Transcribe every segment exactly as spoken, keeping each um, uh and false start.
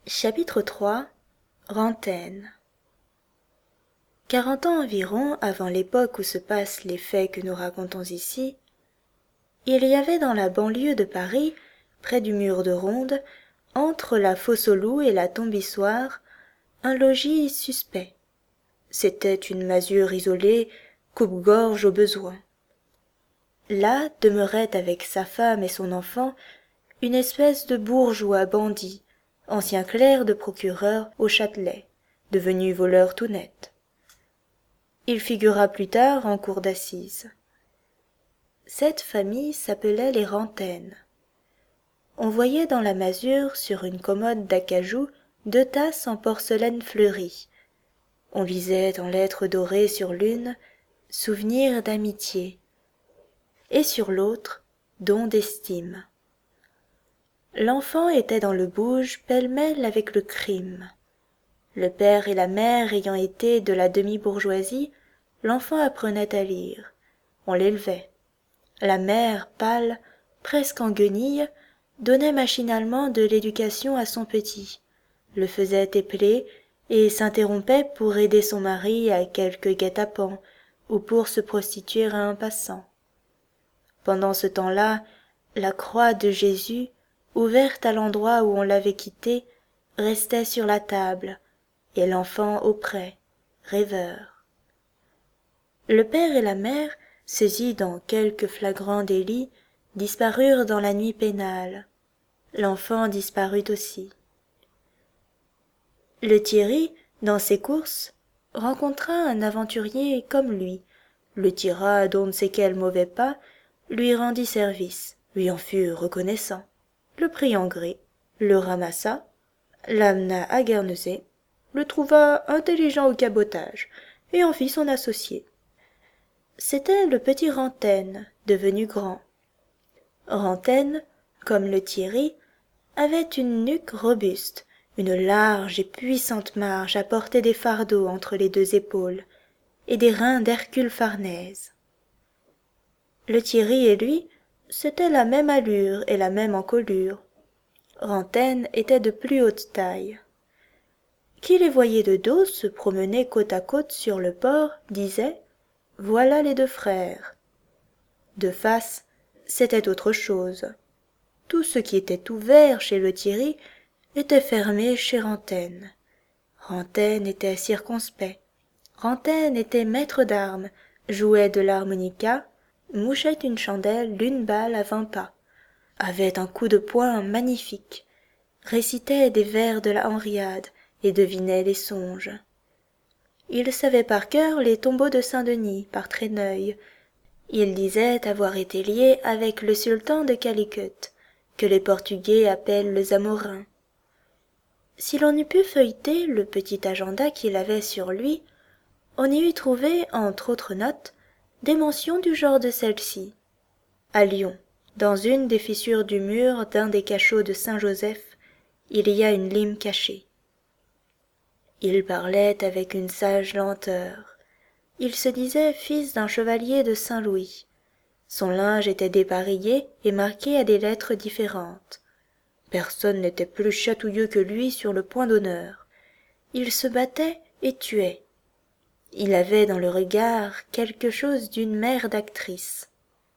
Chapitre trois. Rantaine. Quarante ans environ avant l'époque où se passent les faits que nous racontons ici, il y avait dans la banlieue de Paris, près du mur de ronde, entre la fosse aux loups et la tombissoire, un logis suspect. C'était une masure isolée, coupe-gorge au besoin. Là demeurait avec sa femme et son enfant une espèce de bourgeois bandit, ancien clerc de procureur au Châtelet, devenu voleur tout net. Il figura plus tard en cour d'assises. Cette famille s'appelait les Rantaine. On voyait dans la masure, sur une commode d'acajou, deux tasses en porcelaine fleurie. On lisait en lettres dorées sur l'une « Souvenir d'amitié » et sur l'autre « Don d'estime ». L'enfant était dans le bouge pêle-mêle avec le crime. Le père et la mère ayant été de la demi-bourgeoisie, l'enfant apprenait à lire. On l'élevait. La mère, pâle, presque en guenille, donnait machinalement de l'éducation à son petit, le faisait épeler et s'interrompait pour aider son mari à quelque guet-apens ou pour se prostituer à un passant. Pendant ce temps-là, la croix de Jésus, ouverte à l'endroit où on l'avait quittée, restait sur la table, et l'enfant auprès, rêveur. Le père et la mère, saisis dans quelque flagrant délit, disparurent dans la nuit pénale. L'enfant disparut aussi. Le Thierry, dans ses courses, rencontra un aventurier comme lui, le tira d'on ne sait quel mauvais pas, lui rendit service, lui en fut reconnaissant, le prit en gré, le ramassa, l'amena à Guernesey, le trouva intelligent au cabotage, et en fit son associé. C'était le petit Rantaine, devenu grand. Rantaine, comme le Thierry, avait une nuque robuste, une large et puissante marge à porter des fardeaux entre les deux épaules, et des reins d'Hercule Farnèse. Le Thierry et lui, c'était la même allure et la même encolure. Rantaine était de plus haute taille. Qui les voyait de dos se promener côte à côte sur le port disait « Voilà les deux frères ». De face, c'était autre chose. Tout ce qui était ouvert chez le Thierry était fermé chez Rantaine. Rantaine était circonspect. Rantaine était maître d'armes, jouait de l'harmonica, mouchait une chandelle d'une balle à vingt pas, avait un coup de poing magnifique, récitait des vers de la Henriade et devinait les songes. Il savait par cœur les tombeaux de Saint-Denis par Treneuil. Il disait avoir été lié avec le sultan de Calicut, que les Portugais appellent le Zamorin. Si l'on eût pu feuilleter le petit agenda qu'il avait sur lui, on y eût trouvé, entre autres notes, des mentions du genre de celle-ci. À Lyon, dans une des fissures du mur d'un des cachots de Saint-Joseph, il y a une lime cachée. Il parlait avec une sage lenteur. Il se disait fils d'un chevalier de Saint-Louis. Son linge était dépareillé et marqué à des lettres différentes. Personne n'était plus chatouilleux que lui sur le point d'honneur. Il se battait et tuait. Il avait dans le regard quelque chose d'une mère d'actrice.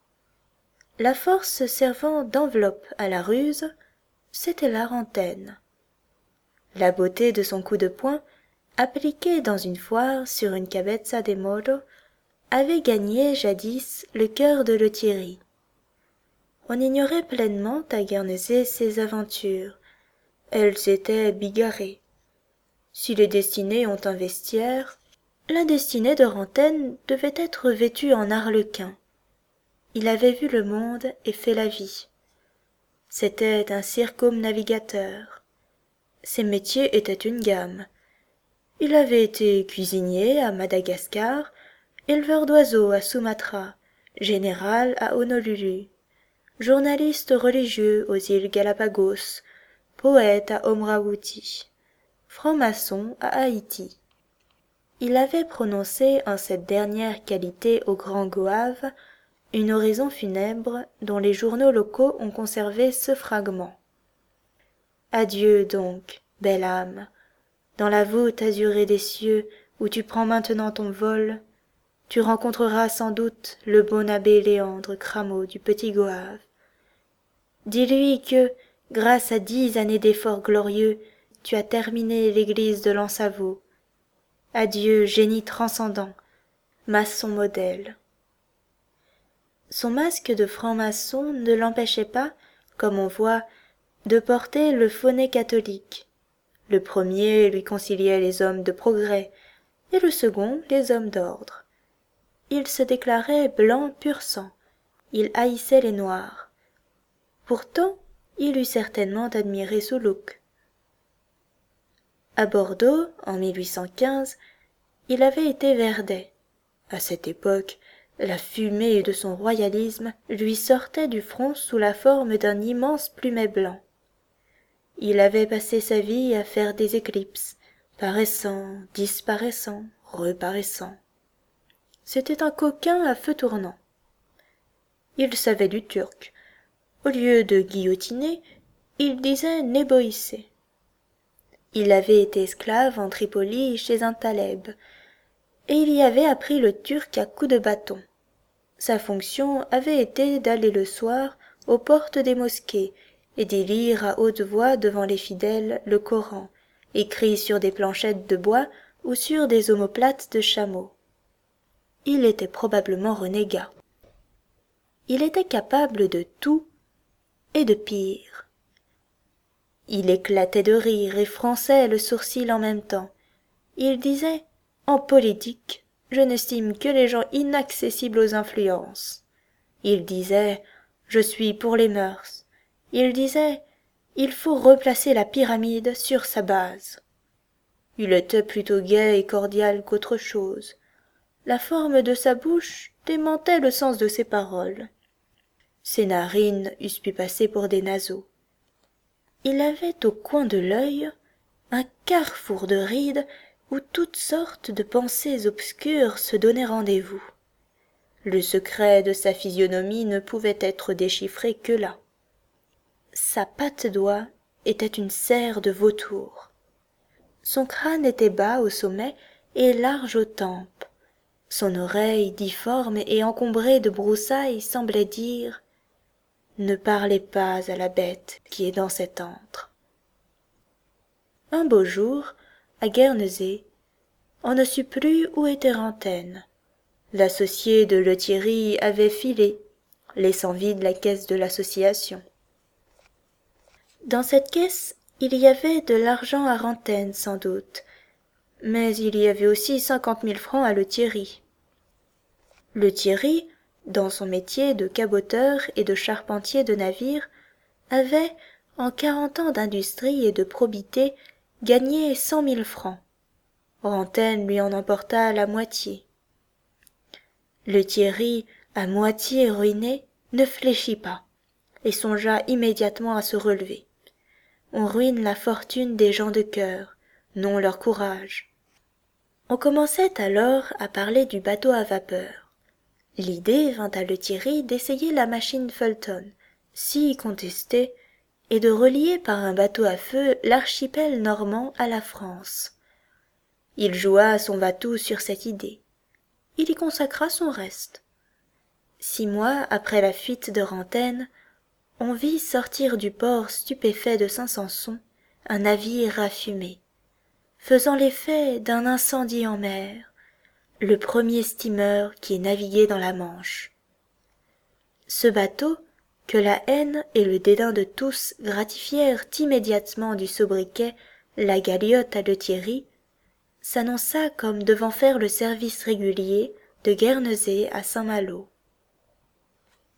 La force servant d'enveloppe à la ruse, c'était la Rantaine. La beauté de son coup de poing, appliqué dans une foire sur une cabezza de moro, avait gagné jadis le cœur de le Thierry. On ignorait pleinement à Guernesey ses aventures. Elles étaient bigarrées. Si les destinées ont un vestiaire, la destinée de Rantaine devait être vêtue en arlequin. Il avait vu le monde et fait la vie. C'était un circumnavigateur. Ses métiers étaient une gamme. Il avait été cuisinier à Madagascar, éleveur d'oiseaux à Sumatra, général à Honolulu, journaliste religieux aux îles Galapagos, poète à Omraouti, franc-maçon à Haïti. Il avait prononcé en cette dernière qualité au grand Goave une oraison funèbre dont les journaux locaux ont conservé ce fragment. Adieu donc, belle âme, dans la voûte azurée des cieux où tu prends maintenant ton vol, tu rencontreras sans doute le bon abbé Léandre Cramot du Petit Goave. Dis-lui que, grâce à dix années d'efforts glorieux, tu as terminé l'église de Lansavot. Adieu, génie transcendant, maçon modèle. Son masque de franc-maçon ne l'empêchait pas, comme on voit, de porter le faux nez catholique. Le premier lui conciliait les hommes de progrès, et le second les hommes d'ordre. Il se déclarait blanc pur sang, il haïssait les noirs. Pourtant, il eût certainement admiré ce look. À Bordeaux, en mille huit cent quinze, il avait été Verdet. À cette époque, la fumée de son royalisme lui sortait du front sous la forme d'un immense plumet blanc. Il avait passé sa vie à faire des éclipses, paraissant, disparaissant, reparaissant. C'était un coquin à feu tournant. Il savait du turc. Au lieu de guillotiner, il disait néboïsser. Il avait été esclave en Tripoli chez un Taleb, et il y avait appris le turc à coups de bâton. Sa fonction avait été d'aller le soir aux portes des mosquées et d'y lire à haute voix devant les fidèles le Coran, écrit sur des planchettes de bois ou sur des omoplates de chameau. Il était probablement renégat. Il était capable de tout et de pire. Il éclatait de rire et fronçait le sourcil en même temps. Il disait « En politique, je n'estime que les gens inaccessibles aux influences. » Il disait « Je suis pour les mœurs. » Il disait « Il faut replacer la pyramide sur sa base. » Il était plutôt gai et cordial qu'autre chose. La forme de sa bouche démentait le sens de ses paroles. Ses narines eussent pu passer pour des naseaux. Il avait au coin de l'œil un carrefour de rides où toutes sortes de pensées obscures se donnaient rendez-vous. Le secret de sa physionomie ne pouvait être déchiffré que là. Sa patte d'oie était une serre de vautour. Son crâne était bas au sommet et large aux tempes. Son oreille, difforme et encombrée de broussailles, semblait dire « Ne parlez pas à la bête qui est dans cet antre. » Un beau jour, à Guernesey, on ne sut plus où était Rantaine. L'associé de Lethierry avait filé, laissant vide la caisse de l'association. Dans cette caisse, il y avait de l'argent à Rantaine, sans doute, mais il y avait aussi cinquante mille francs à Lethierry. Lethierry, dans son métier de caboteur et de charpentier de navire, avait, en quarante ans d'industrie et de probité, gagné cent mille francs. Rantaine lui en emporta la moitié. Lethierry, à moitié ruiné, ne fléchit pas, et songea immédiatement à se relever. On ruine la fortune des gens de cœur, non leur courage. On commençait alors à parler du bateau à vapeur. L'idée vint à Lethierry d'essayer la machine Fulton, si contestée, et de relier par un bateau à feu l'archipel normand à la France. Il joua son va-tout sur cette idée. Il y consacra son reste. Six mois après la fuite de Rantaine, on vit sortir du port stupéfait de Saint-Sanson un navire rafumé, faisant l'effet d'un incendie en mer, le premier steamer qui ait navigué dans la Manche. Ce bateau, que la haine et le dédain de tous gratifièrent immédiatement du sobriquet « la galiote à Lethierry », s'annonça comme devant faire le service régulier de Guernesey à Saint-Malo.